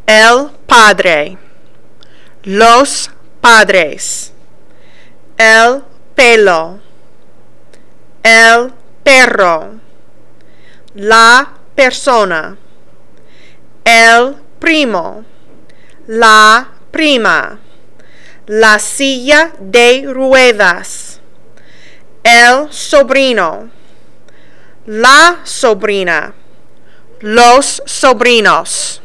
el padre, los padres, el pelo, el perro, la persona, el primo, la prima, la silla de ruedas, el sobrino, la sobrina, los sobrinos.